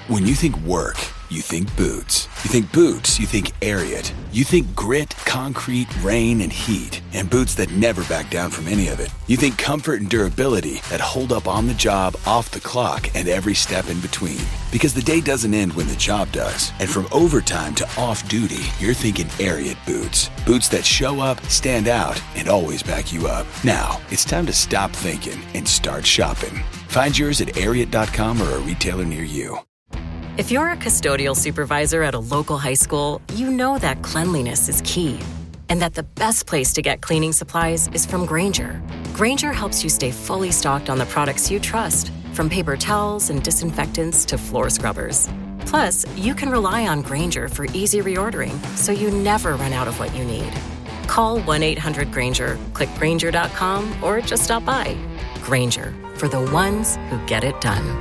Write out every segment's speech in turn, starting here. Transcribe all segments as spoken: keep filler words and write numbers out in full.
When you think work, you think boots. You think boots, you think Ariat. You think grit, concrete, rain, and heat. And boots that never back down from any of it. You think comfort and durability that hold up on the job, off the clock, and every step in between. Because the day doesn't end when the job does. And from overtime to off-duty, you're thinking Ariat boots. Boots that show up, stand out, and always back you up. Now, it's time to stop thinking and start shopping. Find yours at ariat dot com or a retailer near you. If you're a custodial supervisor at a local high school, you know that cleanliness is key and that the best place to get cleaning supplies is from Grainger. Grainger helps you stay fully stocked on the products you trust, from paper towels and disinfectants to floor scrubbers. Plus, you can rely on Grainger for easy reordering, so you never run out of what you need. Call one eight hundred Grainger, click Grainger dot com, or just stop by. Grainger, for the ones who get it done.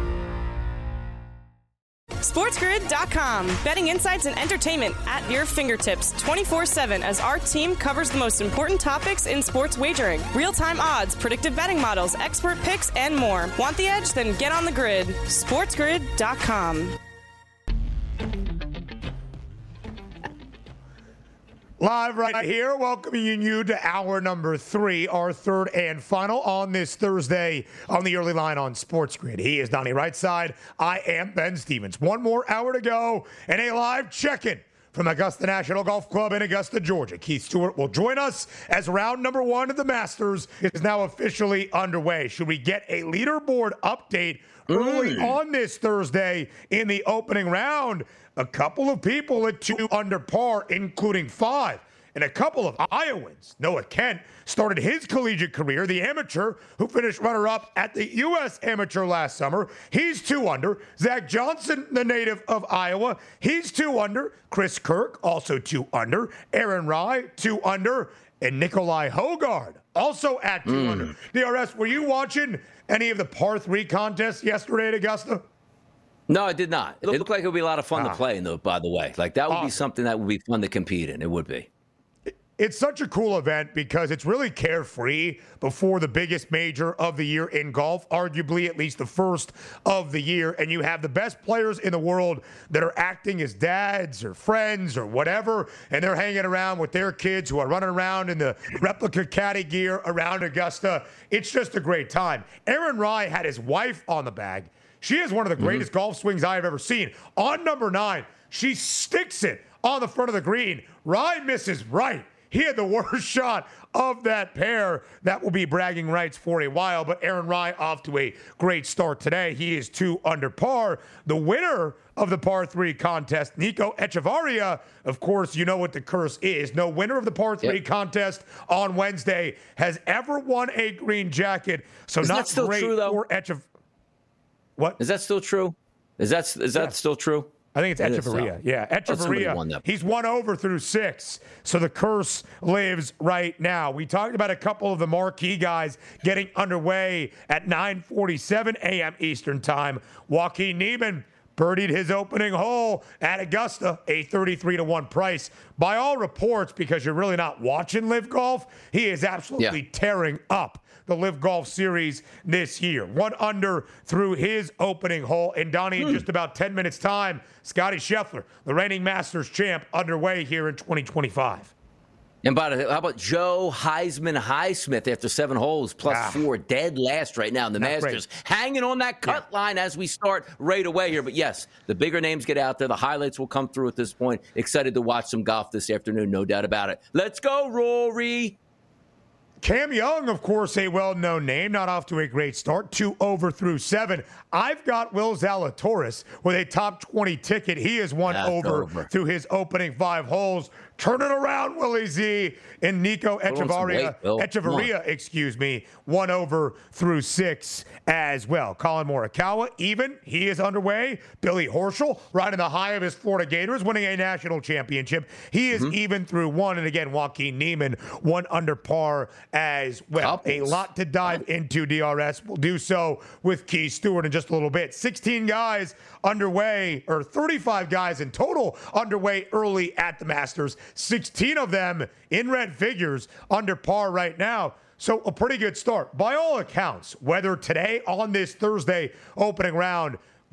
SportsGrid dot com. Betting insights and entertainment at your fingertips twenty-four seven as our team covers the most important topics in sports wagering. Real-time odds, predictive betting models, expert picks, and more. Want the edge? Then get on the grid. SportsGrid dot com. Live right here, welcoming you to hour number three, our third and final on this Thursday on the early line on Sports Grid. He is Donnie Rightside. I am Ben Stevens. One more hour to go and a live check-in from Augusta National Golf Club in Augusta, Georgia. Keith Stewart will join us as round number one of the Masters is now officially underway. Should we get a leaderboard update early mm. on this Thursday in the opening round? A couple of people at two under par, including five. And a couple of Iowans. Noah Kent started his collegiate career, the amateur, who finished runner-up at the U S Amateur last summer. He's two under. Zach Johnson, the native of Iowa, he's two under. Chris Kirk, also two under. Aaron Rai, two under. And Nikolai Hogard, also at two mm. under. D R S, were you watching any of the par three contests yesterday at Augusta? No, I did not. It looked like it would be a lot of fun ah. to play in, though, by the way. Like, that would awesome. be something that would be fun to compete in. It would be. It's such a cool event because it's really carefree before the biggest major of the year in golf, arguably at least the first of the year. And you have the best players in the world that are acting as dads or friends or whatever, and they're hanging around with their kids who are running around in the replica caddy gear around Augusta. It's just a great time. Aaron Rai had his wife on the bag. She is one of the greatest mm-hmm. golf swings I have ever seen. On number nine, she sticks it on the front of the green. Ryan misses right. He had the worst shot of that pair. That will be bragging rights for a while, but Aaron Rai off to a great start today. He is two under par. The winner of the par three contest, Nico Echevarria, of course, you know what the curse is. No winner of the par three yep. contest on Wednesday has ever won a green jacket. So Isn't not that still great true, though? for Echevarria. What? Is that still true? Is that is that yeah. still true? I think it's Echevarria. Yeah, Echevarria. He's one over through six. So the curse lives right now. We talked about a couple of the marquee guys getting underway at nine forty-seven a.m. Eastern time. Joaquin Niemann birdied his opening hole at Augusta, a thirty-three to one price. By all reports, because you're really not watching Live Golf, he is absolutely yeah. tearing up the Live Golf Series this year. One under through his opening hole. And Donnie, in just about ten minutes' time, Scotty Scheffler, the reigning Masters champ, underway here in twenty twenty-five. And by the, how about Joe Heisman Highsmith after seven holes, plus ah, four, dead last right now in the Masters. Great. Hanging on that cut yeah. line as we start right away here. But yes, the bigger names get out there. The highlights will come through at this point. Excited to watch some golf this afternoon, no doubt about it. Let's go, Rory. Cam Young, of course, a well-known name, not off to a great start. Two over through seven. I've got Will Zalatoris with a top twenty ticket. He is one over, over through his opening five holes. Turn it around, Willie Z. And Nico Echevarria, Echevarria, excuse me, one over through six as well. Colin Morikawa, even. He is underway. Billy Horschel, riding the high of his Florida Gators, winning a national championship. He is mm-hmm. even through one. And again, Joaquin Niemann, one under par as well. Couples. A lot to dive into, D R S. We'll do so with Keith Stewart in just a little bit. sixteen guys underway, or thirty-five guys in total underway early at the Masters. sixteen of them in red figures under par right now. So a pretty good start. By all accounts, whether today on this Thursday opening round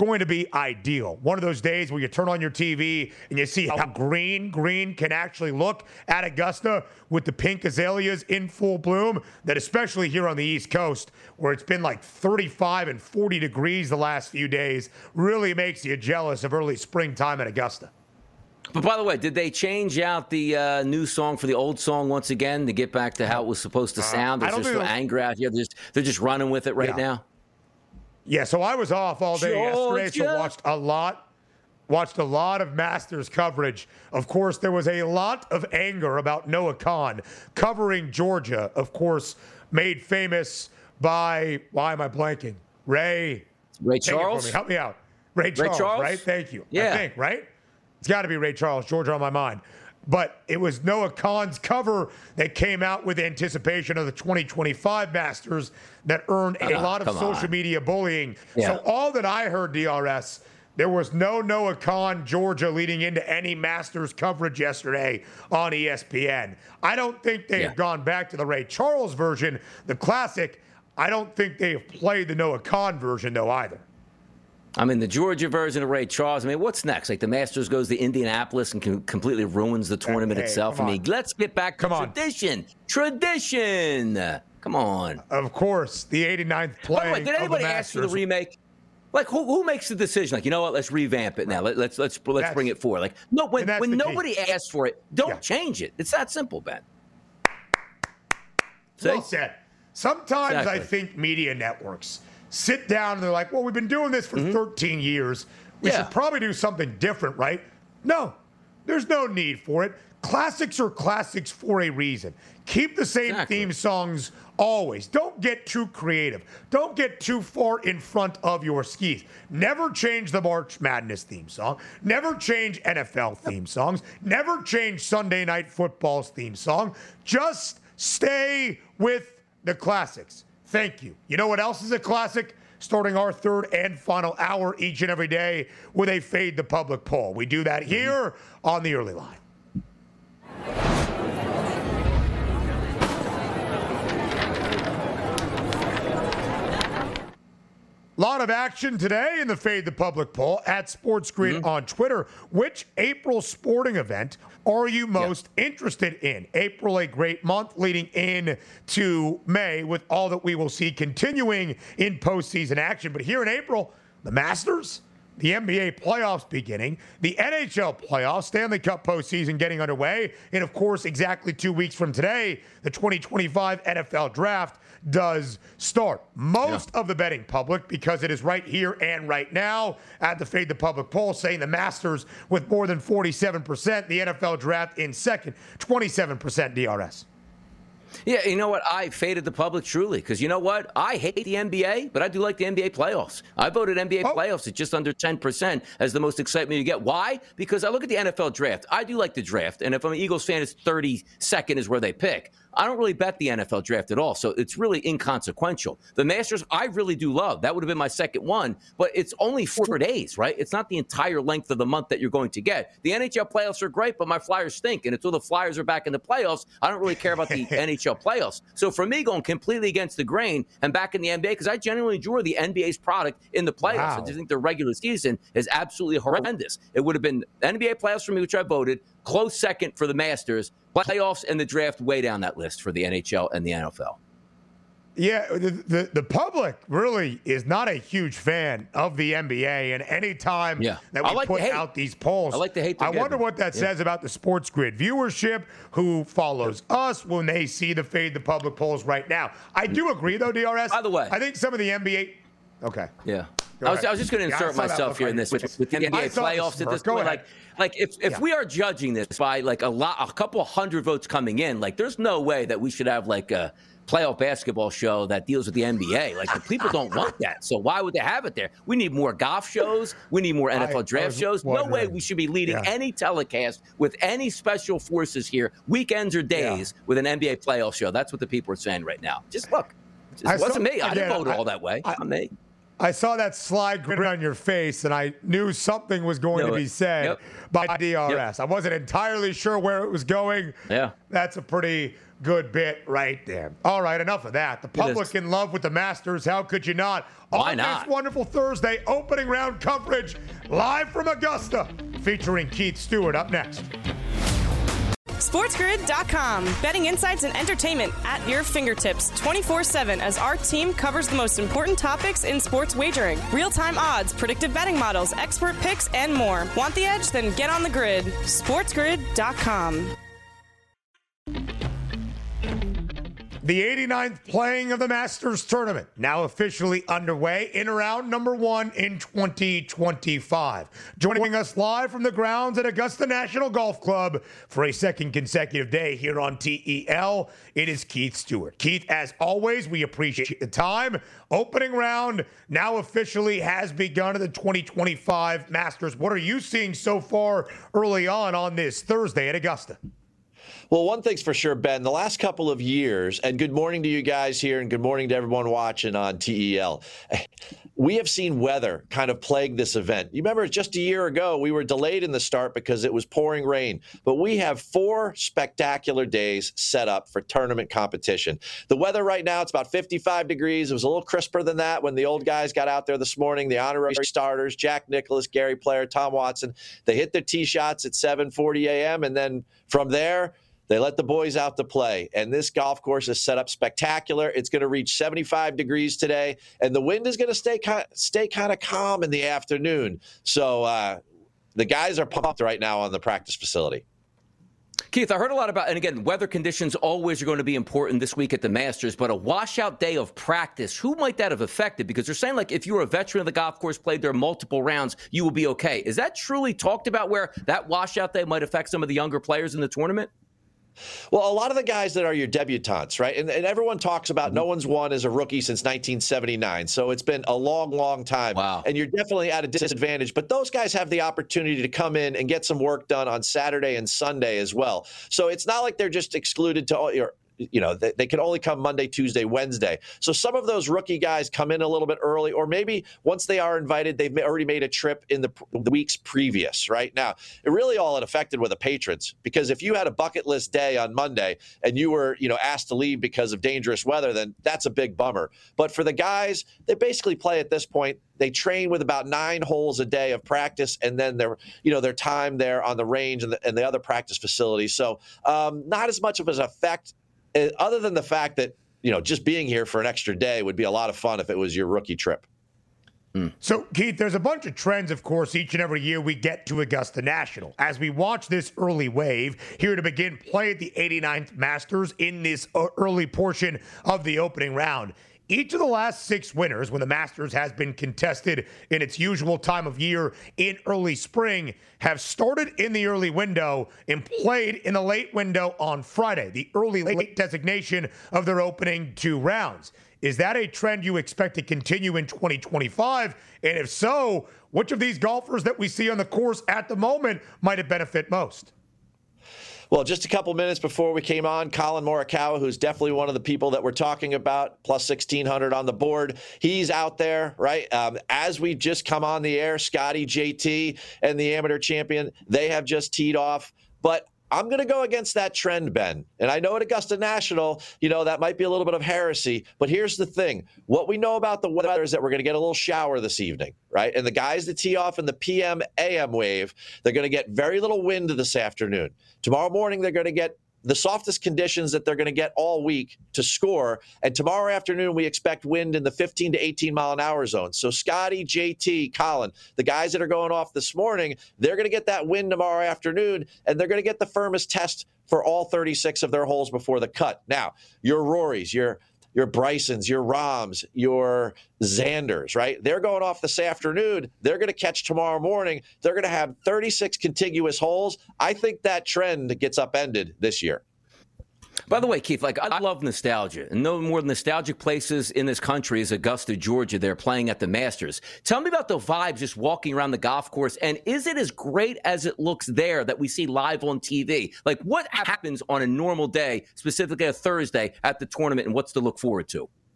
going to be ideal. One of those days where you turn on your T V and you see how green, green can actually look at Augusta with the pink azaleas in full bloom, that especially here on the East Coast, where it's been like thirty-five and forty degrees the last few days, really makes you jealous of early springtime in Augusta. But by the way, did they change out the uh, new song for the old song once again to get back to how it was supposed to sound? There's uh, just no anger out here. They're just, they're just running with it right yeah. now. Yeah, so I was off all day Georgia. yesterday, so watched a lot, watched a lot of Masters coverage. Of course, there was a lot of anger about Noah Khan covering Georgia, of course, made famous by, why am I blanking? Ray. Ray Charles? Me. Help me out. Ray Charles, Ray Charles, right? Thank you. Yeah. I think, right? It's got to be Ray Charles, Georgia on my mind. But it was Noah Khan's cover that came out with anticipation of the twenty twenty-five Masters that earned a oh, lot of social on. media bullying. Yeah. So all that I heard, D R S, there was no Noah Khan, Georgia, leading into any Masters coverage yesterday on E S P N. I don't think they yeah. have gone back to the Ray Charles version, the classic. I don't think they have played the Noah Khan version, though, either. I mean, the Georgia version of Ray Charles. I mean, what's next? Like the Masters goes to Indianapolis and can completely ruins the tournament hey, itself. I mean, let's get back to come tradition. On. Tradition. Come on. Of course, the eighty-ninth play. By the way, did anybody ask for the remake? Like, who, who makes the decision? Like, you know what? Let's revamp it now. Let, let's let's let's that's, bring it forward. Like, no, when when nobody key. asks for it, don't yeah. change it. It's that simple, Ben. Well said. Sometimes exactly. I think media networks sit down and they're like, well, we've been doing this for mm-hmm. thirteen years. We yeah. should probably do something different, right? No, there's no need for it. Classics are classics for a reason. Keep the same exactly. theme songs always. Don't get too creative. Don't get too far in front of your skis. Never change the March Madness theme song. Never change N F L theme songs. Never change Sunday Night Football's theme song. Just stay with the classics. Thank you. You know what else is a classic? Starting our third and final hour each and every day with a Fade the Public poll. We do that here on the Early Line. A lot of action today in the Fade the Public poll at SportsGrid mm-hmm. on Twitter. Which April sporting event are you most yeah. interested in? April, a great month leading in to May with all that we will see continuing in postseason action. But here in April, the Masters, the N B A playoffs beginning, the N H L playoffs, Stanley Cup postseason getting underway, and of course, exactly two weeks from today, the twenty twenty-five N F L Draft does start. Most yeah. of the betting public, because it is right here and right now at the Fade the Public poll, saying the Masters with more than forty-seven percent, the N F L Draft in second, twenty-seven percent D R S. Yeah, you know what? I faded the public truly because you know what? I hate the N B A, but I do like the N B A playoffs. I voted N B A oh. playoffs at just under ten percent as the most excitement you get. Why? Because I look at the N F L draft. I do like the draft, and if I'm an Eagles fan, it's thirty-second is where they pick. I don't really bet the N F L draft at all, so it's really inconsequential. The Masters, I really do love. That would have been my second one, but it's only four days, right? It's not the entire length of the month that you're going to get. The N H L playoffs are great, but my Flyers stink, and until the Flyers are back in the playoffs, I don't really care about the N H L playoffs. So for me, going completely against the grain and back in the N B A, because I genuinely enjoy the N B A's product in the playoffs. Wow. I just think the regular season is absolutely horrendous. It would have been N B A playoffs for me, which I voted, close second for the Masters, playoffs and the draft way down that list for the N H L and the N F L. Yeah, the, the, the public really is not a huge fan of the N B A, and any time yeah. that we like put out these polls, I, like to hate I wonder what that yeah. says about the SportsGrid viewership, who follows yeah. us when they see the Fade the Public polls right now. I do agree, though, D R S. By the way, I think some of the N B A – okay. Yeah. I was, I was just going to insert yeah, myself here in this with, with the N B A playoffs at this point. Like, like if, if yeah. we are judging this by like a lot, a couple hundred votes coming in, like there's no way that we should have like a playoff basketball show that deals with the N B A. Like the people don't want that. So why would they have it there? We need more golf shows. We need more N F L I, draft shows. No way we should be leading yeah. any telecast with any special forces here, weekends or days, yeah. with an N B A playoff show. That's what the people are saying right now. Just look. It wasn't me. I didn't vote I, all that way. I, I, me. I saw that slide grin on your face, and I knew something was going no, to be said yep. by D R S. Yep. I wasn't entirely sure where it was going. Yeah. That's a pretty good bit right there. All right, enough of that. The public in love with the Masters. How could you not? Why On not? This wonderful Thursday, opening round coverage live from Augusta, featuring Keith Stewart up next. SportsGrid dot com. Betting insights and entertainment at your fingertips twenty-four seven as our team covers the most important topics in sports wagering. Real-time odds, predictive betting models, expert picks, and more. Want the edge? Then get on the grid. SportsGrid dot com. The eighty-ninth playing of the Masters Tournament now officially underway in round number one in twenty twenty-five. Joining us live from the grounds at Augusta National Golf Club for a second consecutive day here on T E L, it is Keith Stewart. Keith, as always, we appreciate the time. Opening round now officially has begun at the twenty twenty-five Masters. What are you seeing so far early on on this Thursday at Augusta? Well, one thing's for sure, Ben, the last couple of years, and good morning to you guys here and good morning to everyone watching on T E L. We have seen weather kind of plague this event. You remember just a year ago, we were delayed in the start because it was pouring rain, but we have four spectacular days set up for tournament competition. The weather right now, it's about fifty-five degrees. It was a little crisper than that when the old guys got out there this morning, the honorary starters, Jack Nicklaus, Gary Player, Tom Watson. They hit their tee shots at seven forty a.m., and then from there, they let the boys out to play, and this golf course is set up spectacular. It's going to reach seventy-five degrees today, and the wind is going to stay kind of, stay kind of calm in the afternoon. So uh, the guys are pumped right now on the practice facility. Keith, I heard a lot about, and again, weather conditions always are going to be important this week at the Masters, but a washout day of practice, who might that have affected? Because they're saying, like, if you're a veteran of the golf course, played there multiple rounds, you will be okay. Is that truly talked about where that washout day might affect some of the younger players in the tournament? Well, a lot of the guys that are your debutantes, right? And, and everyone talks about no one's won as a rookie since nineteen seventy-nine. So it's been a long, long time. Wow. And you're definitely at a disadvantage. But those guys have the opportunity to come in and get some work done on Saturday and Sunday as well. So it's not like they're just excluded to all your. You know, they, they can only come Monday, Tuesday, Wednesday. So some of those rookie guys come in a little bit early, or maybe once they are invited, they've already made a trip in the, the weeks previous, right? Now, it really all it affected were the patrons, because if you had a bucket list day on Monday and you were, you know, asked to leave because of dangerous weather, then that's a big bummer. But for the guys, they basically play at this point. They train with about nine holes a day of practice, and then their, you know, their time there on the range and the, and the other practice facilities. So um, not as much of an effect, other than the fact that, you know, just being here for an extra day would be a lot of fun if it was your rookie trip. Mm. So, Keith, there's a bunch of trends, of course, each and every year we get to Augusta National. As we watch this early wave here to begin play at the eighty-ninth Masters in this early portion of the opening round, each of the last six winners, when the Masters has been contested in its usual time of year in early spring, have started in the early window and played in the late window on Friday, the early late designation of their opening two rounds. Is that a trend you expect to continue in twenty twenty-five? And if so, which of these golfers that we see on the course at the moment might it benefit most? Well, just a couple minutes before we came on, Colin Morikawa, who's definitely one of the people that we're talking about, plus sixteen hundred on the board. He's out there, right? Um, as we just come on the air, Scotty, J T, and the amateur champion, they have just teed off. But I'm going to go against that trend, Ben. And I know at Augusta National, you know, that might be a little bit of heresy. But here's the thing. What we know about the weather is that we're going to get a little shower this evening, right? And the guys that tee off in the P M A M wave, they're going to get very little wind this afternoon. Tomorrow morning, they're going to get the softest conditions that they're going to get all week to score. And tomorrow afternoon, we expect wind in the fifteen to eighteen mile an hour zone. So Scotty, J T, Colin, the guys that are going off this morning, they're going to get that wind tomorrow afternoon, and they're going to get the firmest test for all thirty-six of their holes before the cut. Now, your Rorys, your your Brysons, your Rahms, your Xanders, right? They're going off this afternoon. They're going to catch tomorrow morning. They're going to have thirty-six contiguous holes. I think that trend gets upended this year. By the way, Keith, like, I love nostalgia. And no more nostalgic places in this country is Augusta, Georgia. They're playing at the Masters. Tell me about the vibes just walking around the golf course. And is it as great as it looks there that we see live on T V? Like, what happens on a normal day, specifically a Thursday, at the tournament, and what's to look forward to?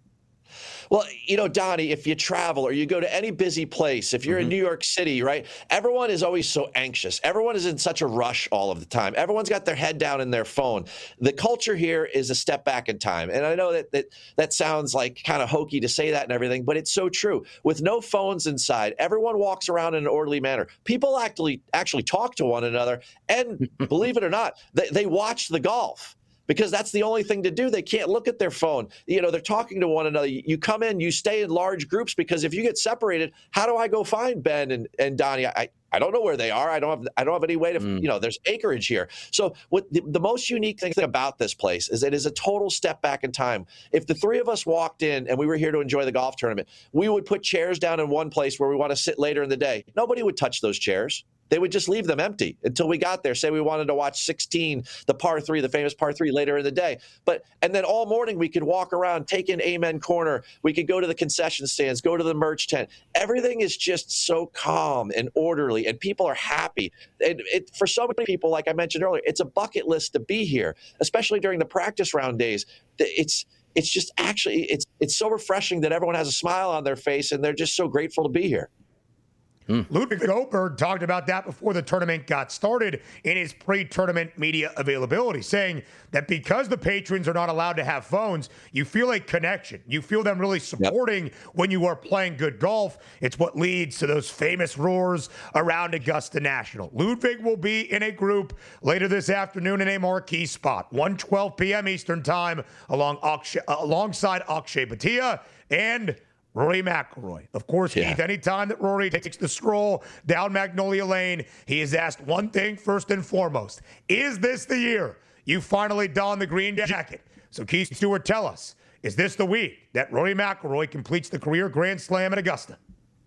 Well, you know, Donnie, if you travel or you go to any busy place, if you're mm-hmm. in New York City, right, everyone is always so anxious. Everyone is in such a rush all of the time. Everyone's got their head down in their phone. The culture here is a step back in time. And I know that that, that sounds like kind of hokey to say that and everything, but it's so true. With no phones inside, everyone walks around in an orderly manner. People actually actually talk to one another. And believe it or not, they, they watch the golf. Because that's the only thing to do. They can't look at their phone. You know, they're talking to one another. You come in, you stay in large groups, because if you get separated, how do I go find Ben and, and Donnie? I, I don't know where they are. I don't have I don't have any way to, mm. you know, there's acreage here. So what the, the most unique thing about this place is it is a total step back in time. If the three of us walked in and we were here to enjoy the golf tournament, we would put chairs down in one place where we want to sit later in the day. Nobody would touch those chairs. They would just leave them empty until we got there. Say we wanted to watch sixteen, the par three, the famous par three later in the day. But and then all morning we could walk around, take in Amen Corner. We could go to the concession stands, go to the merch tent. Everything is just so calm and orderly, and people are happy. And it, for so many people, like I mentioned earlier, it's a bucket list to be here, especially during the practice round days. It's it's just actually it's it's so refreshing that everyone has a smile on their face, and they're just so grateful to be here. Hmm. Ludwig Goldberg talked about that before the tournament got started in his pre-tournament media availability, saying that because the patrons are not allowed to have phones, you feel a connection. You feel them really supporting yep. when you are playing good golf. It's what leads to those famous roars around Augusta National. Ludwig will be in a group later this afternoon in a marquee spot, one twelve p.m. Eastern Time, along Akshay, uh, alongside Akshay Bhatia and Rory McIlroy. Of course, yeah. Keith, anytime that Rory takes the stroll down Magnolia Lane, he is asked one thing first and foremost. Is this the year you finally don the green jacket? So Keith Stewart, tell us, is this the week that Rory McIlroy completes the career Grand Slam at Augusta?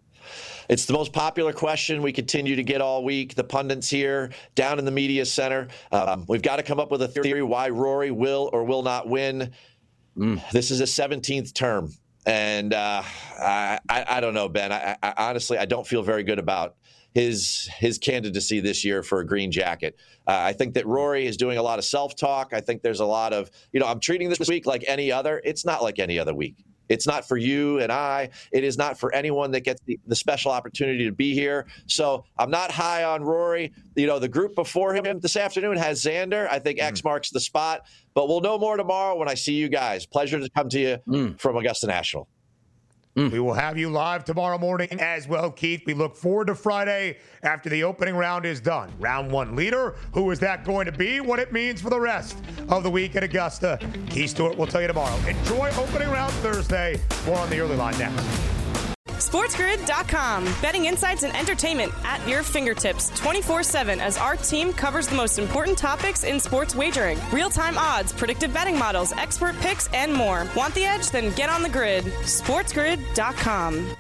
It's the most popular question we continue to get all week. The pundits here, down in the media center. Um, we've got to come up with a theory why Rory will or will not win. Mm. This is his seventeenth term. And uh, I, I don't know, Ben. I, I honestly, I don't feel very good about his his candidacy this year for a green jacket. Uh, I think that Rory is doing a lot of self-talk. I think there's a lot of, you know, I'm treating this week like any other. It's not like any other week. It's not for you and I. It is not for anyone that gets the, the special opportunity to be here. So I'm not high on Rory. You know, the group before him this afternoon has Xander. I think mm. X marks the spot. But we'll know more tomorrow when I see you guys. Pleasure to come to you mm. from Augusta National. Mm. We will have you live tomorrow morning as well, Keith. We look forward to Friday after the opening round is done. Round one leader. Who is that going to be? What it means for the rest of the week at Augusta. Keith Stewart will tell you tomorrow. Enjoy opening round Thursday. More on the early line next. SportsGrid dot com. Betting insights and entertainment at your fingertips twenty-four seven as our team covers the most important topics in sports wagering. Real-time odds, predictive betting models, expert picks, and more. Want the edge? Then get on the grid. SportsGrid dot com.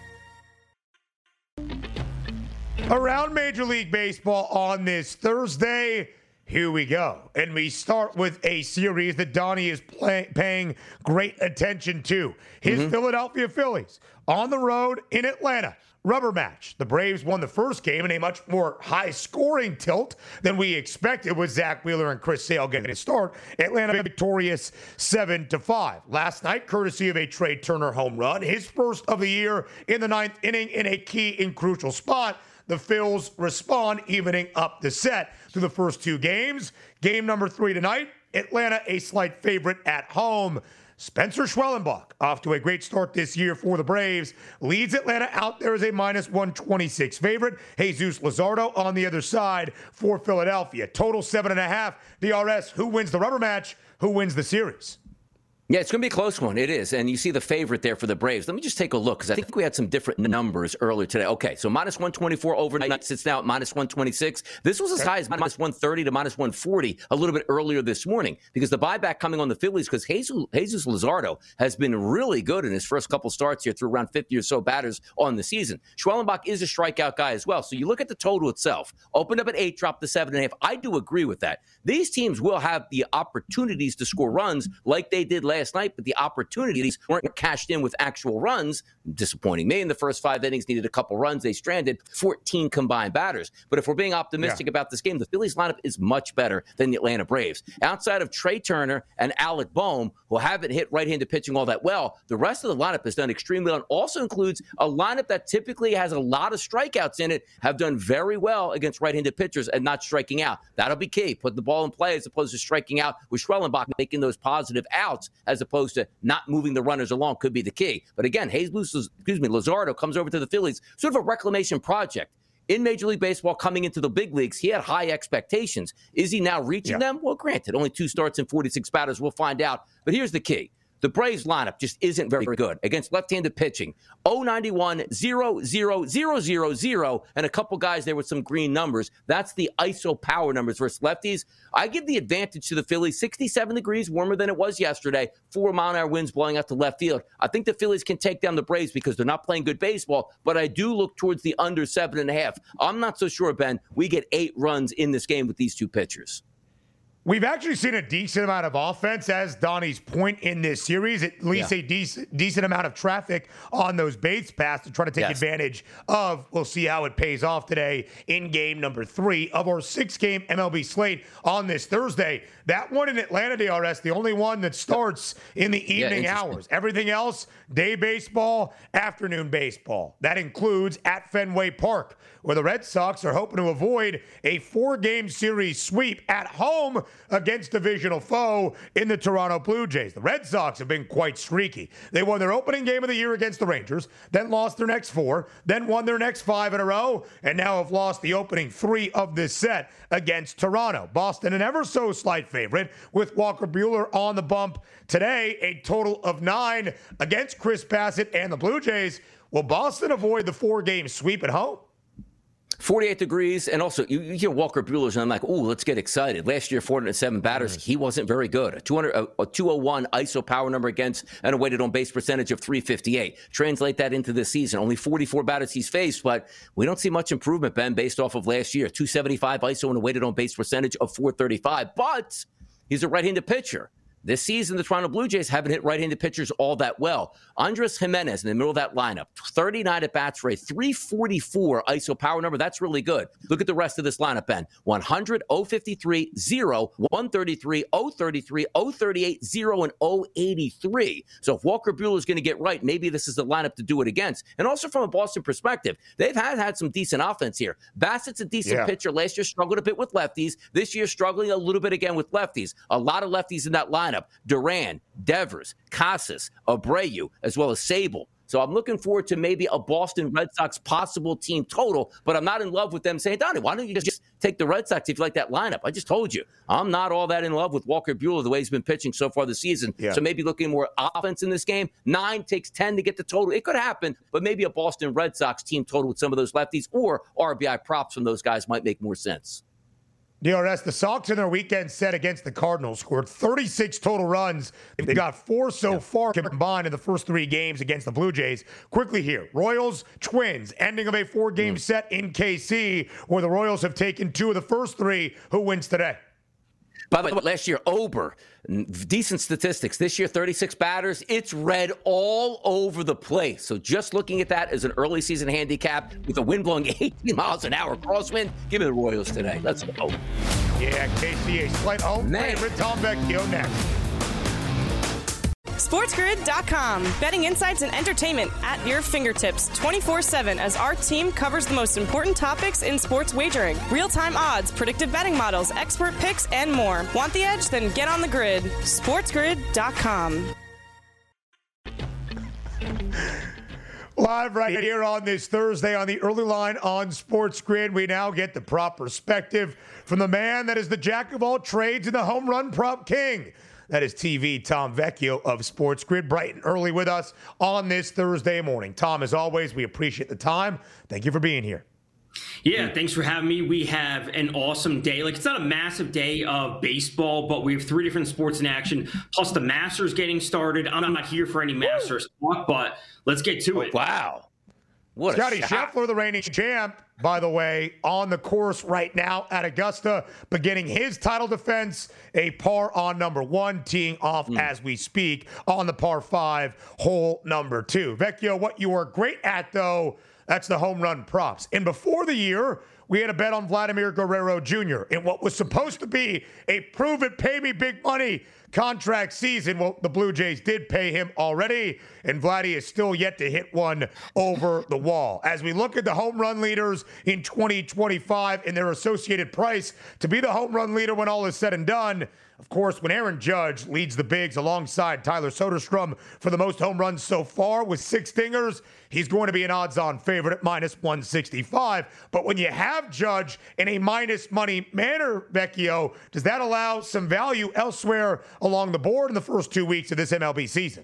Around Major League Baseball on this Thursday, here we go. And we start with a series that Donnie is play, paying great attention to. His mm-hmm. Philadelphia Phillies on the road in Atlanta. Rubber match. The Braves won the first game in a much more high-scoring tilt than we expected with Zach Wheeler and Chris Sale getting a start. Atlanta victorious seven to five. Last night, courtesy of a Trey Turner home run, his first of the year in the ninth inning in a key and crucial spot. The Phils respond, evening up the set through the first two games. Game number three tonight, Atlanta a slight favorite at home. Spencer Schwellenbach, off to a great start this year for the Braves, leads Atlanta out there as a minus one twenty-six favorite. Jesus Luzardo on the other side for Philadelphia. Total seven and a half. D R S, who wins the rubber match? Who wins the series? Yeah, it's going to be a close one. It is. And you see the favorite there for the Braves. Let me just take a look, because I think we had some different numbers earlier today. Okay, so minus one twenty-four overnight sits now at minus one twenty-six. This was as high as minus one thirty to minus one forty a little bit earlier this morning, because the buyback coming on the Phillies, because Jesus, Jesus Luzardo has been really good in his first couple starts here through around fifty or so batters on the season. Schwellenbach is a strikeout guy as well. So you look at the total itself. Opened up at eight, dropped to seven and a half. I do agree with that. These teams will have the opportunities to score runs like they did last last night, but the opportunities weren't cashed in with actual runs. Disappointing me in the first five innings, needed a couple runs. They stranded fourteen combined batters. But if we're being optimistic yeah. about this game, the Phillies lineup is much better than the Atlanta Braves. Outside of Trey Turner and Alec Bohm, who haven't hit right-handed pitching all that well, the rest of the lineup has done extremely well. It also includes a lineup that typically has a lot of strikeouts in it, have done very well against right-handed pitchers and not striking out. That'll be key. Put the ball in play as opposed to striking out with Schwellenbach, making those positive outs as opposed to not moving the runners along could be the key. But again, Jesus, excuse me, Luzardo comes over to the Phillies, sort of a reclamation project. In Major League Baseball, coming into the big leagues, he had high expectations. Is he now reaching yeah. them? Well, granted, only two starts and forty-six batters. We'll find out. But here's the key. The Braves lineup just isn't very good against left-handed pitching. oh ninety-one, oh oh oh oh oh, and a couple guys there with some green numbers. That's the I S O power numbers versus lefties. I give the advantage to the Phillies. sixty-seven degrees, warmer than it was yesterday. Four mile-an-hour winds blowing out to left field. I think the Phillies can take down the Braves because they're not playing good baseball, but I do look towards the under seven and a half. I'm not so sure, Ben, we get eight runs in this game with these two pitchers. We've actually seen a decent amount of offense, as Donnie's point in this series, at least yeah. a decent, decent amount of traffic on those base paths to try to take yes. advantage of. We'll see how it pays off today in game number three of our six-game M L B slate on this Thursday. That one in Atlanta, D R S, the only one that starts in the evening yeah, hours. Everything else, day baseball, afternoon baseball. That includes at Fenway Park, where the Red Sox are hoping to avoid a four-game series sweep at home against divisional foe in the Toronto Blue Jays. The Red Sox have been quite streaky. They won their opening game of the year against the Rangers, then lost their next four, then won their next five in a row, and now have lost the opening three of this set against Toronto. Boston, an ever so slight favorite, with Walker Buehler on the bump today, a total of nine against Chris Bassett and the Blue Jays. Will Boston avoid the four-game sweep at home? forty-eight degrees, and also you, you hear Walker Buehler's, and I'm like, ooh, let's get excited. Last year, four hundred seven batters, mm. he wasn't very good. A, two hundred, a, a two oh one I S O power number against, and a weighted on base percentage of three fifty-eight. Translate that into this season. Only forty-four batters he's faced, but we don't see much improvement, Ben, based off of last year. two seventy-five I S O and a weighted on base percentage of four thirty-five, but he's a right-handed pitcher. This season, the Toronto Blue Jays haven't hit right-handed pitchers all that well. Andres Jimenez in the middle of that lineup, thirty-nine at-bats for a three forty-four I S O power number. That's really good. Look at the rest of this lineup, Ben. one hundred, oh fifty-three, oh, one thirty-three, oh thirty-three, oh thirty-eight, oh, and oh eighty-three. So if Walker Buehler is going to get right, maybe this is the lineup to do it against. And also from a Boston perspective, they've had, had some decent offense here. Bassett's a decent yeah. pitcher. Last year struggled a bit with lefties. This year struggling a little bit again with lefties. A lot of lefties in that lineup. Duran, Devers, Casas, Abreu, as well as Sable. So I'm looking forward to maybe a Boston Red Sox possible team total, but I'm not in love with them saying, Donnie, why don't you just take the Red Sox if you like that lineup? I just told you, I'm not all that in love with Walker Buehler the way he's been pitching so far this season. Yeah. So maybe looking more offense in this game. Nine takes ten to get the total. It could happen, but maybe a Boston Red Sox team total with some of those lefties or R B I props from those guys might make more sense. D R S, the Sox in their weekend set against the Cardinals scored thirty-six total runs. They got four so yeah. far combined in the first three games against the Blue Jays. Quickly here, Royals, Twins, ending of a four-game mm. set in K C, where the Royals have taken two of the first three. Who wins today? By the way, last year, Ober, decent statistics. This year, thirty-six batters. It's red all over the place. So just looking at that as an early season handicap with the wind blowing eighteen miles an hour crosswind, give me the Royals today. Let's go. Yeah, K C A slight home favorite. Tom Vecchio next. SportsGrid dot com. Betting insights and entertainment at your fingertips twenty-four seven as our team covers the most important topics in sports wagering. Real-time odds, predictive betting models, expert picks, and more. Want the edge? Then get on the grid. SportsGrid dot com. Live right here on this Thursday on the early line on Sports Grid, we now get the prop perspective from the man that is the jack of all trades and the home run prop king. That is T V Tom Vecchio of Sports Grid, bright and early with us on this Thursday morning. Tom, as always, we appreciate the time. Thank you for being here. Yeah, thanks for having me. We have an awesome day. Like, it's not a massive day of baseball, but we have three different sports in action, plus the Masters getting started. I'm not here for any Masters talk, but let's get to it. Wow. What Scotty a shot. Scheffler, the reigning champ, by the way, on the course right now at Augusta, beginning his title defense, a par on number one, teeing off mm. as we speak on the par five, hole number two. Vecchio, what you are great at, though, that's the home run props. And before the year, we had a bet on Vladimir Guerrero Junior in what was supposed to be a prove it, pay me big money contract season. Well, the Blue Jays did pay him already, and Vladdy is still yet to hit one over the wall. As we look at the home run leaders in twenty twenty-five and their associated price to be the home run leader when all is said and done, of course, when Aaron Judge leads the bigs alongside Tyler Soderstrom for the most home runs so far with six dingers, he's going to be an odds-on favorite at minus one sixty-five. But when you have Judge in a minus money manner, Vecchio, does that allow some value elsewhere along the board in the first two weeks of this M L B season?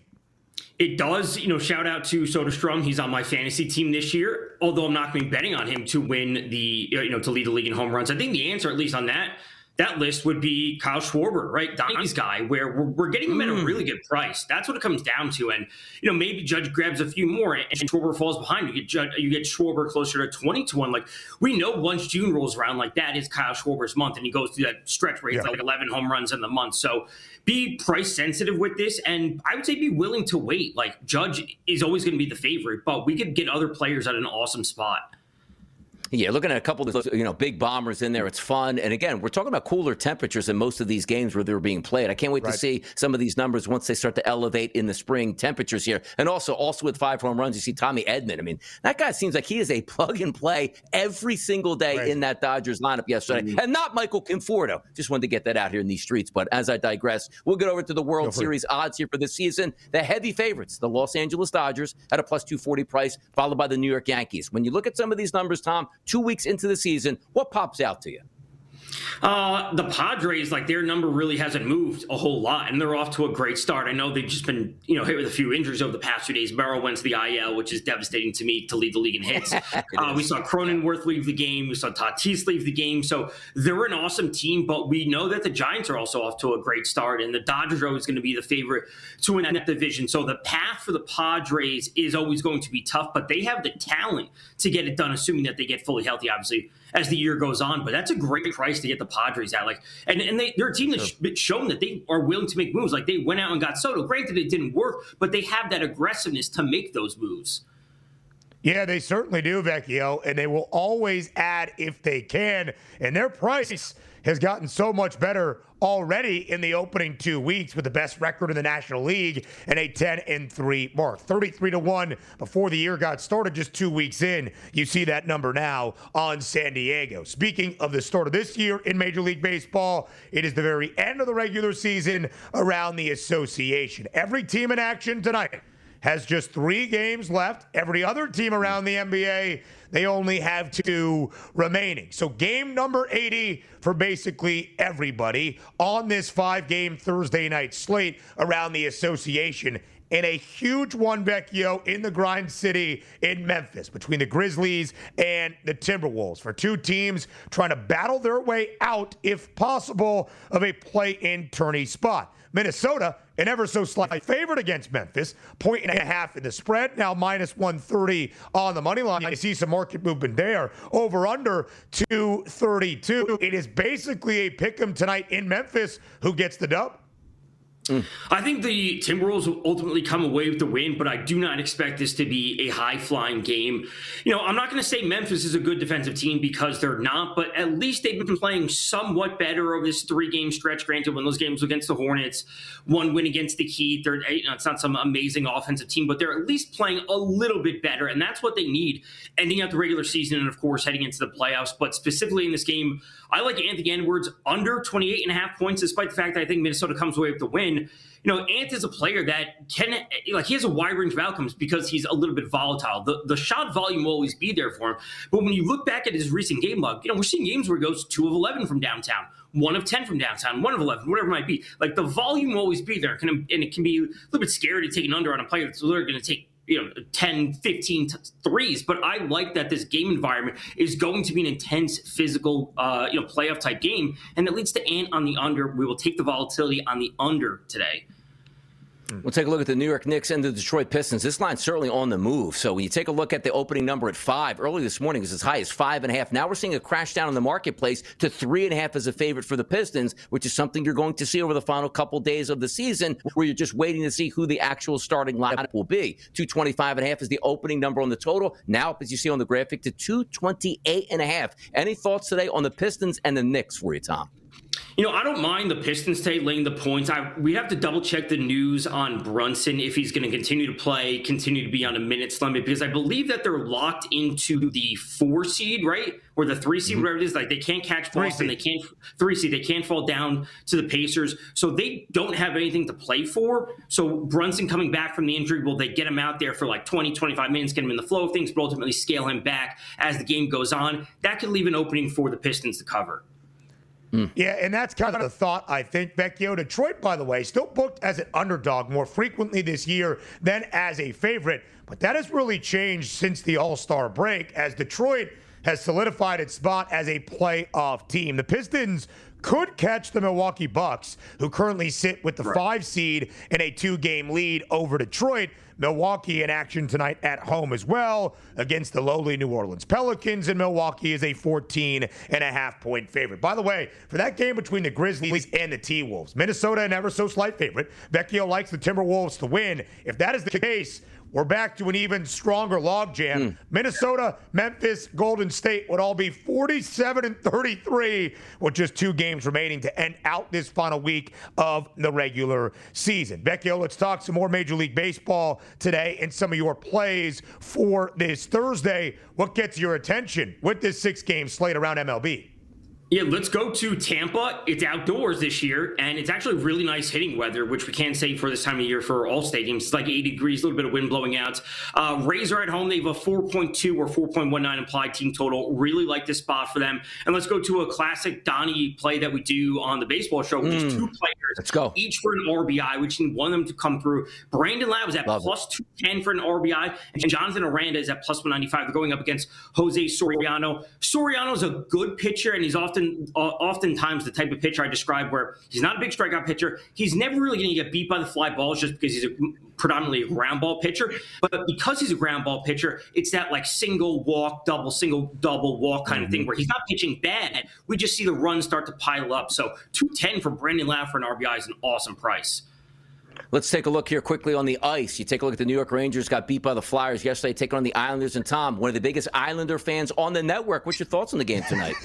It does, you know, shout out to Soderstrom. He's on my fantasy team this year, although I'm not going to be betting on him to win the, you know, to lead the league in home runs. I think the answer, at least on that, that list would be Kyle Schwarber, right? Donnie's guy, where we're, we're getting him at a really good price. That's what it comes down to. And, you know, maybe Judge grabs a few more and Schwarber falls behind. You get Judge, you get Schwarber closer to twenty to one. Like, we know once June rolls around, like, that is Kyle Schwarber's month, and he goes through that stretch where he's yeah. like eleven home runs in the month. So be price sensitive with this, and I would say be willing to wait. Like, Judge is always going to be the favorite, but we could get other players at an awesome spot. Yeah, looking at a couple of those, you know, big bombers in there. It's fun. And again, we're talking about cooler temperatures in most of these games where they're being played. I can't wait right. to see some of these numbers once they start to elevate in the spring temperatures here. And also, also with five home runs, you see Tommy Edman. I mean, that guy seems like he is a plug and play every single day right. in that Dodgers lineup yesterday. Mm-hmm. And not Michael Conforto. Just wanted to get that out here in these streets. But as I digress, we'll get over to the World Series odds here for this season. The heavy favorites, the Los Angeles Dodgers at a plus two forty price, followed by the New York Yankees. When you look at some of these numbers, Tom, two weeks into the season, what pops out to you? Uh, the Padres, like, their number really hasn't moved a whole lot, and they're off to a great start. I know they've just been, you know, hit with a few injuries over the past few days. Merrill went to the I L, which is devastating to me to lead the league in hits. uh, we saw Cronenworth leave the game. We saw Tatis leave the game. So they're an awesome team, but we know that the Giants are also off to a great start, and the Dodgers are always going to be the favorite to win that division. So the path for the Padres is always going to be tough, but they have the talent to get it done, assuming that they get fully healthy, obviously, as the year goes on. But that's a great price to get the Padres at. Like, and, and they, they're a team that's sure. shown that they are willing to make moves. Like, they went out and got Soto. Granted, it didn't work, but they have that aggressiveness to make those moves. Yeah, they certainly do, Vecchio, and they will always add if they can. And their price has gotten so much better already in the opening two weeks with the best record in the National League and a ten and three mark. thirty-three to one before the year got started, just two weeks in. You see that number now on San Diego. Speaking of the start of this year in Major League Baseball, it is the very end of the regular season around the association. Every team in action tonight has just three games left. Every other team around the N B A, they only have two remaining. So game number eighty for basically everybody on this five-game Thursday night slate around the association. And a huge one, Vecchio, in the grind city in Memphis between the Grizzlies and the Timberwolves, for two teams trying to battle their way out, if possible, of a play-in tourney spot. Minnesota, an ever so slight favorite against Memphis, point and a half in the spread, now minus one thirty on the money line. I see some market movement there. Over under two thirty-two. It is basically a pick 'em tonight in Memphis. Who gets the dub? Mm. I think the Timberwolves will ultimately come away with the win, but I do not expect this to be a high-flying game. You know, I'm not going to say Memphis is a good defensive team because they're not, but at least they've been playing somewhat better over this three-game stretch. Granted, when those games against the Hornets, one win against the Heat, they're, you know, it's not some amazing offensive team, but they're at least playing a little bit better, and that's what they need ending out the regular season and, of course, heading into the playoffs. But specifically in this game, I like Anthony Edwards under twenty-eight and a half points, despite the fact that I think Minnesota comes away with the win. You know, Ant is a player that can, like, he has a wide range of outcomes because he's a little bit volatile. The the shot volume will always be there for him. But when you look back at his recent game log, you know, we're seeing games where he goes two of eleven from downtown, one of ten from downtown, one of eleven, whatever it might be. Like, the volume will always be there. And it can be a little bit scary to take an under on a player that's literally going to take, you know, ten, fifteen t- threes. But I like that this game environment is going to be an intense physical, uh, you know, playoff type game. And that leads to Ant on the under. We will take the volatility on the under today. We'll take a look at the New York Knicks and the Detroit Pistons. This line's certainly on the move. So when you take a look at the opening number at five, early this morning it was as high as five and a half. Now we're seeing a crash down in the marketplace to three and a half as a favorite for the Pistons, which is something you're going to see over the final couple days of the season, where you're just waiting to see who the actual starting lineup will be. two twenty-five and a half is the opening number on the total. Now, as you see on the graphic, to two twenty-eight and a half. Any thoughts today on the Pistons and the Knicks for you, Tom? You know, I don't mind the Pistons today laying the points. I we have to double check the news on Brunson if he's going to continue to play, continue to be on a minutes limit, because I believe that they're locked into the four seed, right? Or the three seed, mm-hmm. whatever it is. Like they can't catch Boston, they can't three seed, they can't fall down to the Pacers, so they don't have anything to play for. So Brunson coming back from the injury, will they get him out there for like twenty, twenty-five minutes, get him in the flow of things, but ultimately scale him back as the game goes on? That could leave an opening for the Pistons to cover. Yeah, and that's kind of the thought, I think, Vecchio. Detroit, by the way, still booked as an underdog more frequently this year than as a favorite. But that has really changed since the All-Star break, as Detroit has solidified its spot as a playoff team. The Pistons could catch the Milwaukee Bucks, who currently sit with the right. five seed in a two-game lead over Detroit. Milwaukee in action tonight at home as well against the lowly New Orleans Pelicans, and Milwaukee is a fourteen and a half point favorite. By the way, for that game between the Grizzlies and the T-Wolves, Minnesota an ever so slight favorite. Vecchio likes the Timberwolves to win. If that is the case, we're back to an even stronger logjam. Mm. Minnesota, Memphis, Golden State would all be forty-seven and thirty-three with just two games remaining to end out this final week of the regular season. Vecchio, let's talk some more Major League Baseball today and some of your plays for this Thursday. What gets your attention with this six-game slate around M L B? Yeah, let's go to Tampa. It's outdoors this year, and it's actually really nice hitting weather, which we can't say for this time of year for all stadiums. It's like eighty degrees, a little bit of wind blowing out. Uh, Rays are at home. They have a four point two or four point one nine implied team total. Really like this spot for them. And let's go to a classic Donnie play that we do on the baseball show, which mm. is two players, let's go. each for an R B I. We just need one of them to come through. Brandon Lowe is at Love plus two ten for an R B I, and Jonathan Aranda is at plus one ninety-five. They're going up against Jose Soriano. Soriano's a good pitcher, and he's often Uh, oftentimes the type of pitcher I described where he's not a big strikeout pitcher. He's never really going to get beat by the fly balls just because he's a, predominantly a ground ball pitcher. But because he's a ground ball pitcher, it's that like single walk, double, single, double walk kind mm-hmm. of thing where he's not pitching bad. We just see the runs start to pile up. So two ten for Brandon Lowe for an R B I is an awesome price. Let's take a look here quickly on the ice. You take a look at the New York Rangers, got beat by the Flyers yesterday, taking on the Islanders. And Tom, one of the biggest Islander fans on the network. What's your thoughts on the game tonight?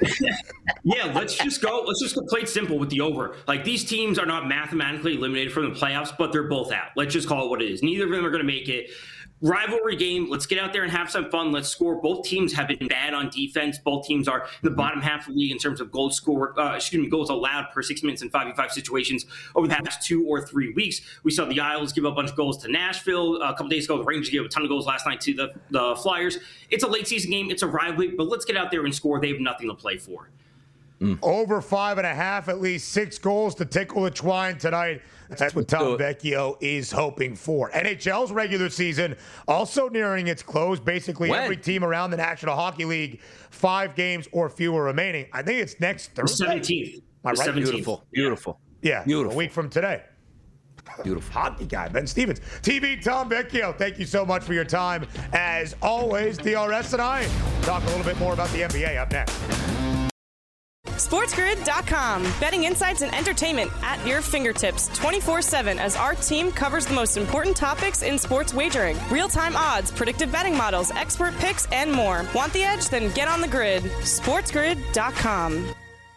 Yeah, let's just go. Let's just go play it simple with the over. Like, these teams are not mathematically eliminated from the playoffs, but they're both out. Let's just call it what it is. Neither of them are going to make it. Rivalry game. Let's get out there and have some fun. Let's score. Both teams have been bad on defense. Both teams are in the bottom half of the league in terms of goals scored, uh, excuse me, goals allowed per six minutes in five v five situations over the past two or three weeks. We saw the Isles give up a bunch of goals to Nashville a couple days ago. The Rangers gave a ton of goals last night to the, the Flyers. It's a late season game. It's a rivalry, but let's get out there and score. They have nothing to play for. Mm. Over five and a half, at least six goals to tickle the twine tonight. That's what Tom Vecchio is hoping for. N H L's regular season also nearing its close. Basically, when? every team around the National Hockey League, five games or fewer remaining. I think it's next Thursday. seventeenth. Am I right? seventeenth. Beautiful. Beautiful. Yeah. Beautiful. A week from today. Beautiful. Hockey guy, Ben Stevens. T V Tom Vecchio, thank you so much for your time. As always, D R S and I talk a little bit more about the N B A up next. SportsGrid dot com. Betting insights and entertainment at your fingertips twenty-four seven as our team covers the most important topics in sports wagering. Real-time odds, predictive betting models, expert picks, and more. Want the edge? Then get on the grid. SportsGrid dot com.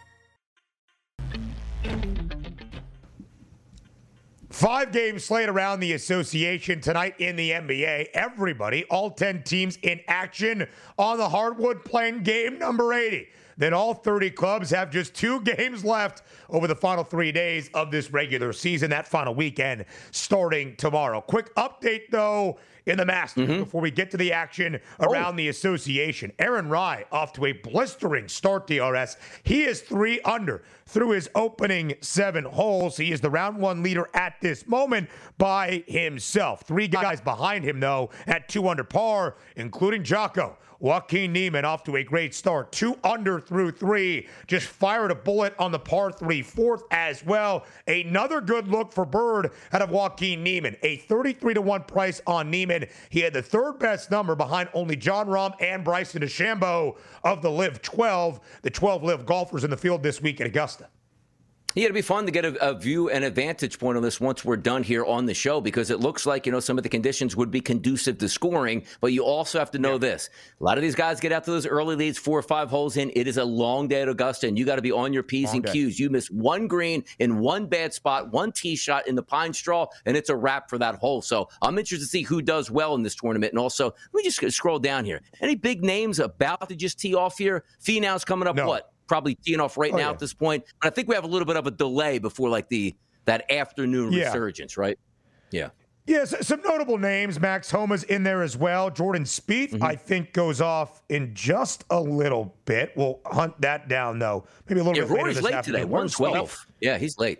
Five-game slate around the association tonight in the N B A. Everybody, all ten teams in action on the hardwood playing game number eighty. Then all thirty clubs have just two games left over the final three days of this regular season. That final weekend starting tomorrow. Quick update, though, in the Masters mm-hmm. before we get to the action around oh. the association. Aaron Rai off to a blistering start, D R S. He is three under through his opening seven holes. He is the round one leader at this moment by himself. Three guys behind him, though, at two under par, including Jocko Joaquin Niemann off to a great start. Two under through three. Just fired a bullet on the par three fourth as well. Another good look for Bird out of Joaquin Niemann. A thirty-three to one price on Niemann. He had the third best number behind only Jon Rahm and Bryson DeChambeau of the Live twelve. The twelve Live golfers in the field this week at Augusta. Yeah, it'd be fun to get a, a view and a vantage point on this once we're done here on the show, because it looks like, you know, some of the conditions would be conducive to scoring, but you also have to know yeah. this. A lot of these guys get out to those early leads, four or five holes in. It is a long day at Augusta, and you got to be on your P's long and day. Q's. You miss one green in one bad spot, one tee shot in the pine straw, and it's a wrap for that hole. So I'm interested to see who does well in this tournament. And also, let me just scroll down here. Any big names about to just tee off here? Finau's coming up, no. what? Probably teeing off right oh, now yeah. at this point. But I think we have a little bit of a delay before like the that afternoon yeah. resurgence, right? Yeah. Yes, some notable names. Max Homa's in there as well. Jordan Spieth, mm-hmm. I think, goes off in just a little bit. We'll hunt that down, though. Maybe a little yeah, bit Rory's later this late afternoon. today. one twelve. Yeah, he's late.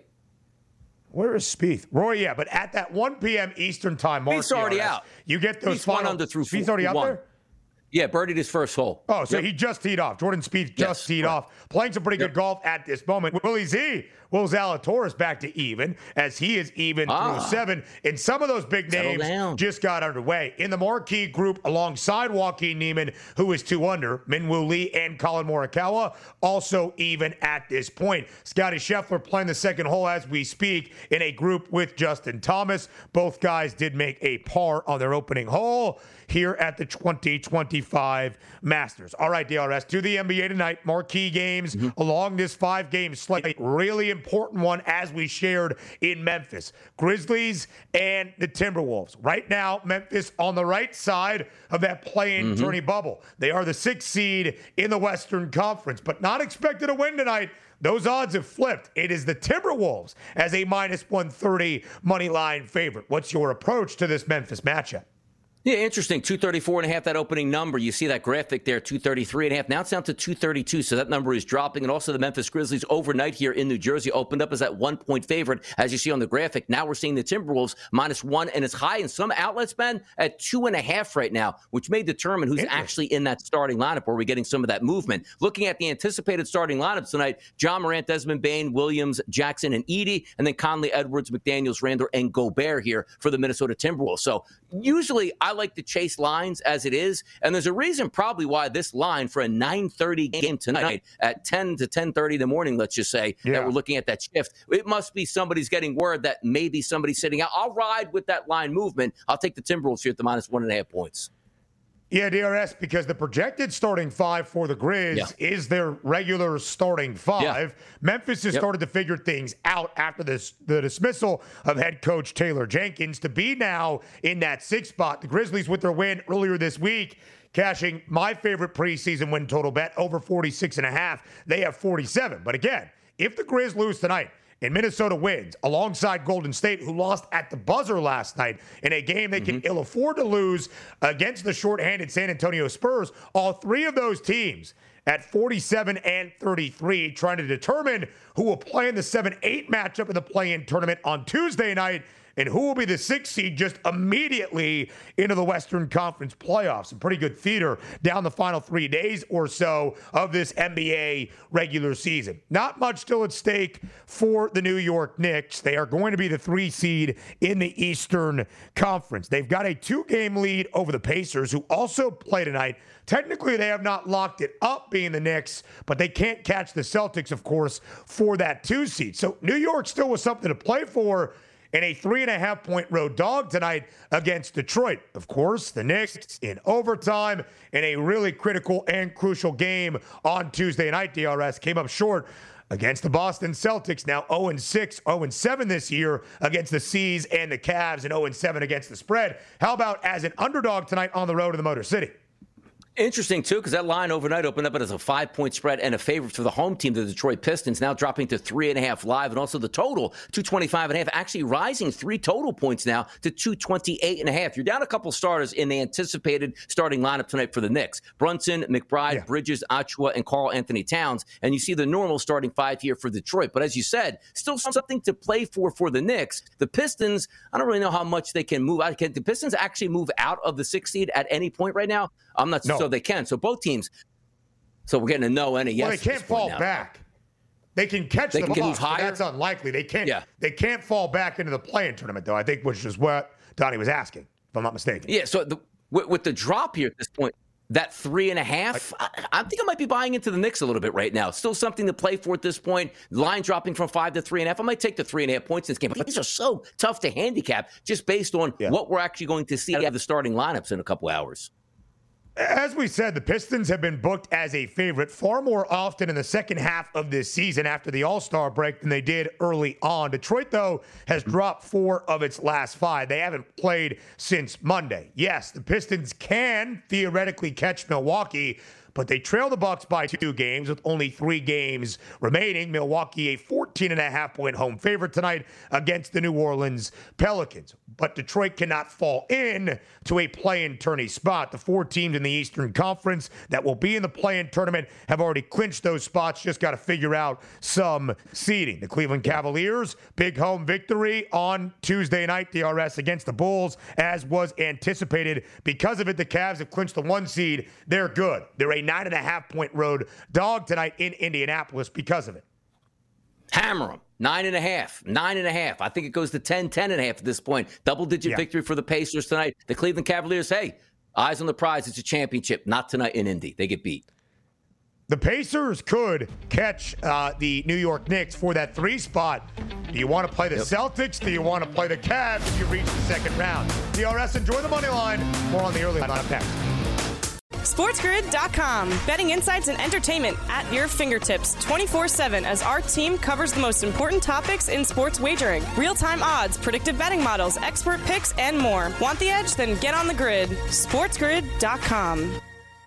Where is Spieth? Rory, yeah, but at that one p.m. Eastern time, Mark, Spieth's already out. You get those He's final. one under through Spieth's already out one. there? Yeah, birdied his first hole. Oh, so yep. he just teed off. Jordan Spieth just yes, teed right. off. Playing some pretty yep. good golf at this moment. Willie Z, Will Zalatoris back to even, as he is even ah. through seven. And some of those big Settle names down. just got underway. In the marquee group alongside Joaquin Niemann, who is two under, Minwoo Lee and Colin Morikawa also even at this point. Scotty Scheffler playing the second hole as we speak in a group with Justin Thomas. Both guys did make a par on their opening hole here at the twenty twenty-five Masters. All right, D R S, to the N B A tonight. Marquee games mm-hmm. along this five-game slate. Really important one, as we shared in Memphis. Grizzlies and the Timberwolves. Right now, Memphis on the right side of that play-in mm-hmm. tourney bubble. They are the sixth seed in the Western Conference, but not expected to win tonight. Those odds have flipped. It is the Timberwolves as a minus one thirty money line favorite. What's your approach to this Memphis matchup? Yeah, interesting. two thirty-four and a half, that opening number. You see that graphic there, two thirty-three and a half. Now it's down to two thirty-two, so that number is dropping. And also the Memphis Grizzlies overnight here in New Jersey opened up as that one-point favorite, as you see on the graphic. Now we're seeing the Timberwolves minus one, and it's high in some outlets, Ben, at two and a half right now, which may determine who's actually in that starting lineup, where we're getting some of that movement. Looking at the anticipated starting lineups tonight, John Morant, Desmond Bane, Williams, Jackson, and Edey, and then Conley, Edwards, McDaniels, Randall, and Gobert here for the Minnesota Timberwolves. So usually I like to chase lines as it is, and there's a reason probably why this line for a nine thirty game tonight at ten to ten thirty in the morning, let's just say, yeah. that we're looking at that shift. It must be somebody's getting word that maybe somebody's sitting out. I'll ride with that line movement. I'll take the Timberwolves here at the minus one and a half points. Yeah, D R S, because the projected starting five for the Grizz yeah. is their regular starting five. Yeah. Memphis has yep. started to figure things out after this, the dismissal of head coach Taylor Jenkins to be now in that sixth spot. The Grizzlies, with their win earlier this week, cashing my favorite preseason win total bet over forty-six and a half. They have forty-seven. But again, if the Grizz lose tonight, and Minnesota wins alongside Golden State, who lost at the buzzer last night in a game they mm-hmm. can ill afford to lose against the shorthanded San Antonio Spurs. All three of those teams at forty-seven and thirty-three, trying to determine who will play in the seven eight matchup in the play-in tournament on Tuesday night, and who will be the sixth seed just immediately into the Western Conference playoffs. Some pretty good theater down the final three days or so of this N B A regular season. Not much still at stake for the New York Knicks. They are going to be the three seed in the Eastern Conference. They've got a two-game lead over the Pacers, who also play tonight. Technically, they have not locked it up, being the Knicks, but they can't catch the Celtics, of course, for that two seed. So New York still with something to play for, and a three and a half point road dog tonight against Detroit. Of course, the Knicks in overtime in a really critical and crucial game on Tuesday night. D R S came up short against the Boston Celtics, now oh and six, oh and seven this year against the C's and the Cavs, and oh and seven against the spread. How about as an underdog tonight on the road to the Motor City? Interesting, too, because that line overnight opened up as a five-point spread and a favorite for the home team, the Detroit Pistons, now dropping to three and a half live, and also the total, two twenty-five and a half, actually rising three total points now to two twenty-eight and a half. You're down a couple starters in the anticipated starting lineup tonight for the Knicks. Brunson, McBride, yeah. Bridges, Achua, and Karl Anthony Towns, and you see the normal starting five here for Detroit. But as you said, still something to play for for the Knicks. The Pistons, I don't really know how much they can move. Can the Pistons actually move out of the sixth seed at any point right now? I'm not no. so so they can. So both teams. So we're getting a no and a yes. Well, they can't fall now. back. They can catch they the can Bucks, higher. but that's unlikely. They can't. Yeah. They can't fall back into the play-in tournament, though. I think, which is what Donnie was asking, if I'm not mistaken. Yeah. So the, with, with the drop here at this point, that three and a half, I, I think I might be buying into the Knicks a little bit right now. Still something to play for at this point. Line dropping from five to three and a half. I might take the three and a half points in this game. But these are so tough to handicap just based on yeah. what we're actually going to see out of the starting lineups in a couple hours. As we said, the Pistons have been booked as a favorite far more often in the second half of this season after the All-Star break than they did early on. Detroit, though, has dropped four of its last five. They haven't played since Monday. Yes, the Pistons can theoretically catch Milwaukee, but they trail the Bucks by two games with only three games remaining. Milwaukee, a fourteen and a half point home favorite tonight against the New Orleans Pelicans. But Detroit cannot fall in to a play-in tourney spot. The four teams in the Eastern Conference that will be in the play-in tournament have already clinched those spots. Just got to figure out some seeding. The Cleveland Cavaliers, big home victory on Tuesday night, D R S against the Bulls, as was anticipated. Because of it, the Cavs have clinched the one seed. They're good. They're a nine and a half point road dog tonight in Indianapolis because of it. Hammer them. Nine and a half. Nine and a half. I think it goes to ten, ten and a half at this point. Double-digit yeah. victory for the Pacers tonight. The Cleveland Cavaliers, hey, eyes on the prize. It's a championship. Not tonight in Indy. They get beat. The Pacers could catch uh, the New York Knicks for that three spot. Do you want to play the yep. Celtics? Do you want to play the Cavs if you reach the second round? D R S, enjoy the money line. More on the early line up next. SportsGrid dot com. Betting insights and entertainment at your fingertips twenty-four seven as our team covers the most important topics in sports wagering. Real-time odds, predictive betting models, expert picks, and more. Want the edge? Then get on the grid. SportsGrid dot com.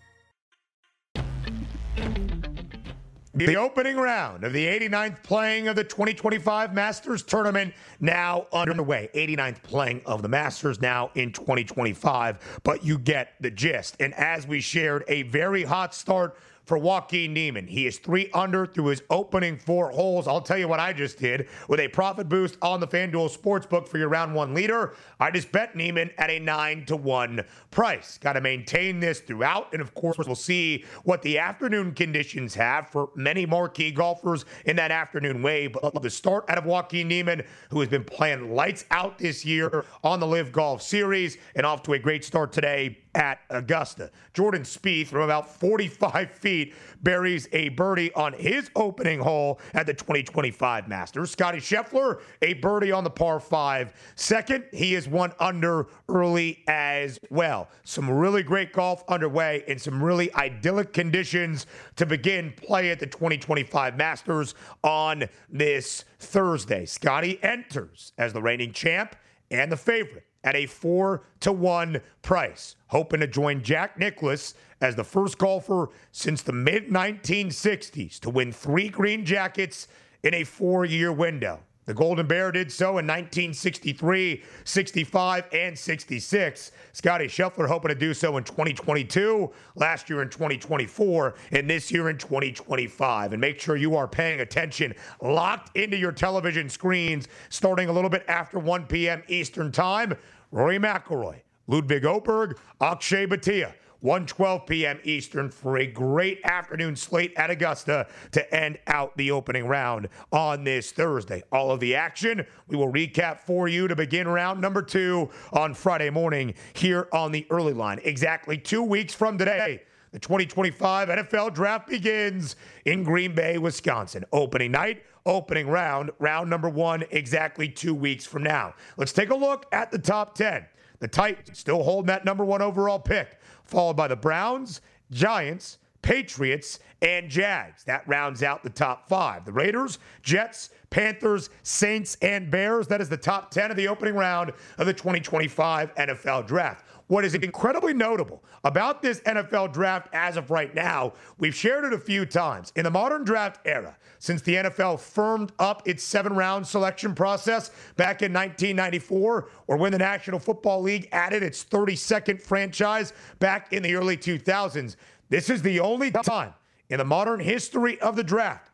The opening round of the eighty-ninth playing of the twenty twenty-five Masters Tournament now underway. eighty-ninth playing of the Masters now in twenty twenty-five, but you get the gist. And as we shared, a very hot start for Joaquin Niemann. He is three under through his opening four holes. I'll tell you what I just did with a profit boost on the FanDuel Sportsbook for your round one leader. I just bet Niemann at a nine to one price. Got to maintain this throughout. And of course, we'll see what the afternoon conditions have for many marquee golfers in that afternoon wave. But the start out of Joaquin Niemann, who has been playing lights out this year on the Live Golf Series and off to a great start today at Augusta. Jordan Spieth, from about forty-five feet, buries a birdie on his opening hole at the twenty twenty-five Masters. Scotty Scheffler, a birdie on the par five. Second, he is one under early as well. Some really great golf underway and some really idyllic conditions to begin play at the twenty twenty-five Masters on this Thursday. Scotty enters as the reigning champ and the favorite at a four to one price, hoping to join Jack Nicklaus as the first golfer since the mid nineteen sixties to win three green jackets in a four-year window. The Golden Bear did so in nineteen sixty-three, sixty-five, and sixty-six. Scotty Scheffler hoping to do so in twenty twenty-two, last year in twenty twenty-four, and this year in twenty twenty-five. And make sure you are paying attention, locked into your television screens, starting a little bit after one p.m. Eastern Time. Rory McIlroy, Ludwig Oberg, Akshay Bhatia. one twelve p.m. Eastern for a great afternoon slate at Augusta to end out the opening round on this Thursday. All of the action we will recap for you to begin round number two on Friday morning here on the early line. Exactly two weeks from today, the twenty twenty-five N F L Draft begins in Green Bay, Wisconsin. Opening night, opening round, round number one, exactly two weeks from now. Let's take a look at the top ten. The Titans still holding that number one overall pick, followed by the Browns, Giants, Patriots, and Jags. That rounds out the top five. The Raiders, Jets, Panthers, Saints, and Bears. That is the top ten of the opening round of the twenty twenty-five N F L Draft. What is incredibly notable about this N F L Draft as of right now, we've shared it a few times. In the modern draft era, since the N F L firmed up its seven-round selection process back in nineteen ninety-four, or when the National Football League added its thirty-second franchise back in the early two thousands, this is the only time in the modern history of the draft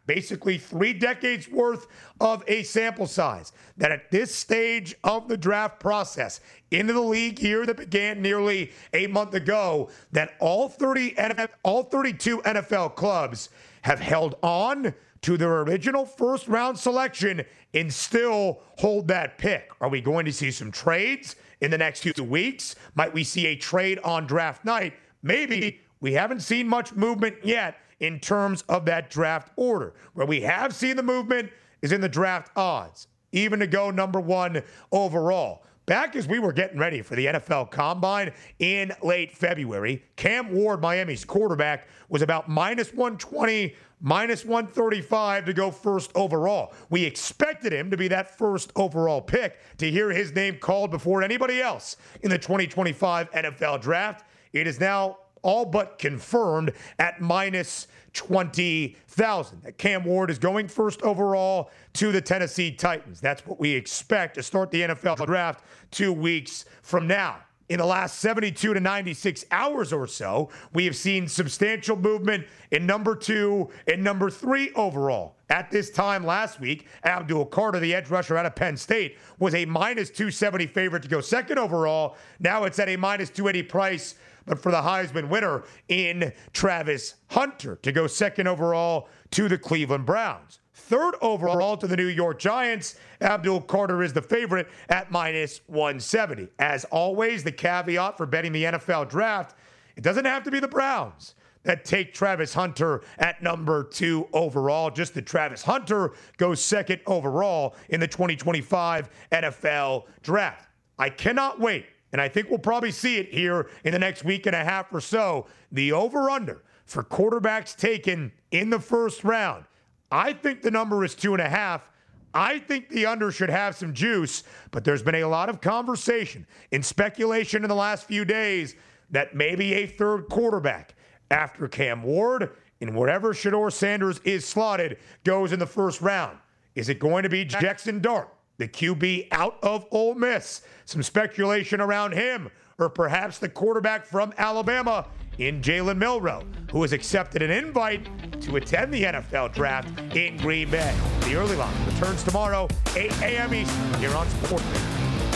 basically three decades worth of a sample size, that at this stage of the draft process, into the league year that began nearly a month ago, that all thirty N F L, all thirty-two N F L clubs have held on to their original first round selection and still hold that pick. Are we going to see some trades in the next few weeks? Might we see a trade on draft night? Maybe. We haven't seen much movement yet in terms of that draft order. Where we have seen the movement is in the draft odds, even to go number one overall. Back as we were getting ready for the N F L Combine in late February, Cam Ward, Miami's quarterback, was about minus one twenty, minus one thirty-five to go first overall. We expected him to be that first overall pick, to hear his name called before anybody else in the twenty twenty-five N F L Draft. It is now all but confirmed at minus twenty thousand. That Cam Ward is going first overall to the Tennessee Titans. That's what we expect to start the N F L Draft two weeks from now. In the last seventy-two to ninety-six hours or so, we have seen substantial movement in number two and number three overall. At this time last week, Abdul Carter, the edge rusher out of Penn State, was a minus two seventy favorite to go second overall. Now it's at a minus two eighty price, but for the Heisman winner in Travis Hunter to go second overall to the Cleveland Browns. Third overall to the New York Giants, Abdul Carter is the favorite at minus one seventy. As always, the caveat for betting the N F L Draft, it doesn't have to be the Browns that take Travis Hunter at number two overall. Just that Travis Hunter goes second overall in the twenty twenty-five N F L Draft. I cannot wait, and I think we'll probably see it here in the next week and a half or so, the over-under for quarterbacks taken in the first round. I think the number is two and a half. I think the under should have some juice, but there's been a lot of conversation and speculation in the last few days that maybe a third quarterback after Cam Ward and wherever Shedeur Sanders is slotted goes in the first round. Is it going to be Jackson Dart, the Q B out of Ole Miss? Some speculation around him, or perhaps the quarterback from Alabama in Jalen Milroe, who has accepted an invite to attend the N F L Draft in Green Bay. The Early Line returns tomorrow, eight a.m. Eastern, here on Sportsnet.